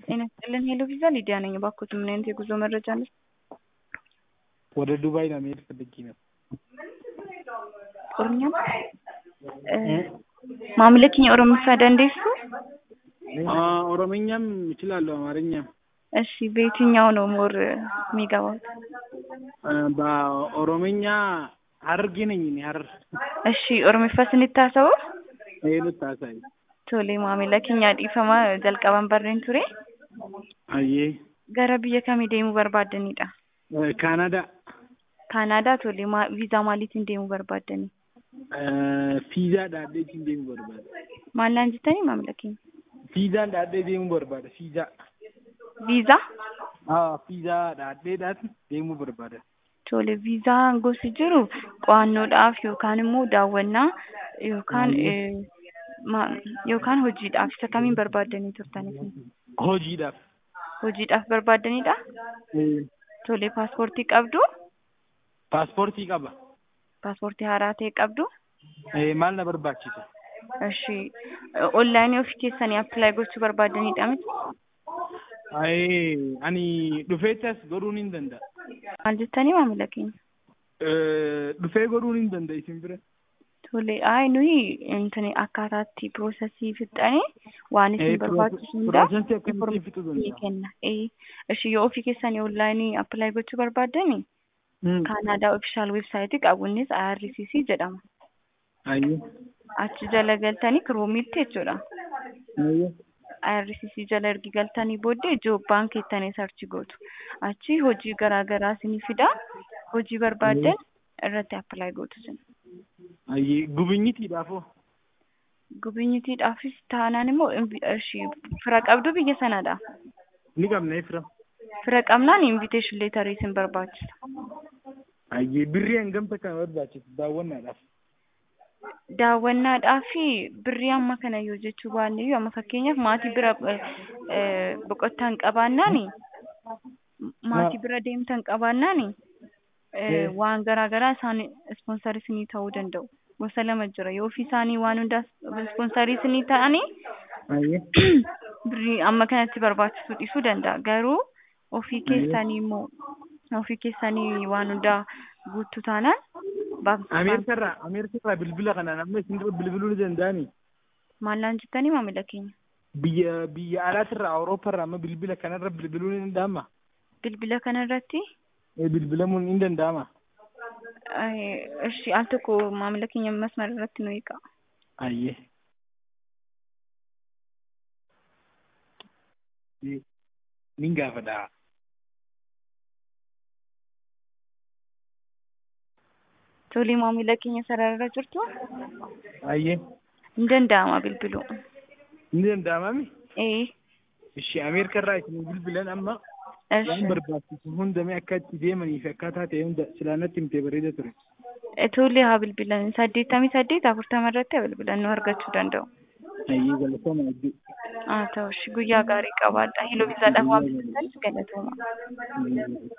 ጤና ይስጥልን ሄሎ ቪዛ ሊዲያ ነኝ። እባክዎት ምን አይነት የጉዞ መረጃ ነው? ወደ ዱባይ ለመሄድ ፈልጌ ነው። ኦሮምኛ ማምለክኝ ኦሮምኛ ደንዴሱ? ኦሮምኛም እችላለሁ፣ አማርኛም። እሺ በየትኛው ነው ሞር የሚገባው? በኦሮምኛ ሀረርጌ ነኝ እኔ ሀረር። እሺ ኦሮምኛስ እንታሰው? ታሳይ ቶሌ ማምለክኛ ዲፈማ ጀልቀባን በረን ቱሬ አዬ gara biyya kamii deemuu barbaaddanidha? Kaanadaa tole viizaa maaliitiin deemuu barbaaddani? Fiizaa dhaadheetiin deemuu barbaada. Maallaan jettanii maamila keenya? Fiizaan dhaadhee deemuu barbaada. Fiizaa. Viizaa? Fiizaa dhaadheedhaan deemuu barbaada. Tole viizaan gosi jiru qo'annoodhaaf yookaan immoo daawwannaa yookaan hojiidhaaf isa kamiin barbaaddanii turtaniif? Hojiidhaaf. Hojiidhaaf barbaaddanidha? Tole paaspoortii qabdu? Paaspoortii qaba. Paaspoortii haaraa ta'e qabdu? Maal na barbaachisa? Eshi onlaayinii ofii keessanii appilaayi gochuu barbaaddanidha miti? Ani dhufeettas godhuun hin danda'a. Maal jettanii maamila keenya? Dhufee godhuun hin danda'a isin bira. Tole nuyi intani akkaataatti piroosesii fixanii waan isin barbaachisu hunda kenna. Eshi yoo ofii keessanii onlaayinii appilaayi gochuu barbaaddani Kaanadaa ofishaal weebsaayitii qabu innis IRCC jedhama. Achi jala galtanii kiroomiitti jechuudha. IRCC jala ergi galtanii booddee joob baankii jettanii sarchi gootu. Achi hojii garaa garaa isinii fida. Hojii barbaaddan irratti appilaayi gootu sin. Gubinyitiidhaafoo? Gubinyitiidhaafis taanaan immoo fira qabdu biyya sanadha. Ni qabna fira. Fira qabnaan invitation leetarii isin barbaachisa. Birrii hangamta kan barbaachisu daawwannaadhaaf? Daawwannaadhaaf birrii amma kana yoo jechuu baanne iyyuu amma fakkeenyaaf maatii bira boqottan qabaannaani maatii bira deemtan qabaannaani waan garaa garaa isaan ispoonsarii isinii ta'uu danda'u. Gosa lama jira. Yoo ofii isaanii waan hundaa ispoonsarii isinii ta'anii birrii amma kanatti barbaachisuu dhiisuu danda'a. Garuu ofii keessanii waan hundaa guutuu taanaan Ameerikaa bilbila kanaan amma isin bilbiluu ni danda'anii? Maallaan jettanii maamila keenya? Biyya alaatirraa Awurooppaarraa amma bilbila kanarra bilbiluu ni danda'amaa? Bilbila kanarratti? Bilbilamuun ni danda'amaa? Eshi al tokko maamila keenya masmara irratti nu eega. Ayyee. Nin gaafadha. Tole maamila keenya sararra jirtu? Ayyee. Ni danda'ama bilbiluu. Ni danda'amami? Ishi Ameerikarraa isin bilbilan amma waan barbaachisu hundame akka itti deemanii fi akkaataa ta'e hunda silaanatti himtee bareeda ture. Tole haa bilbilan 8840 irratti haa bilbilan nu argachuu danda'u. Ayyee galatooma hedduu. Ta'u guyyaa gaarii qabaadha. Hilo bisaadhaaf waan bilbilanis galatooma.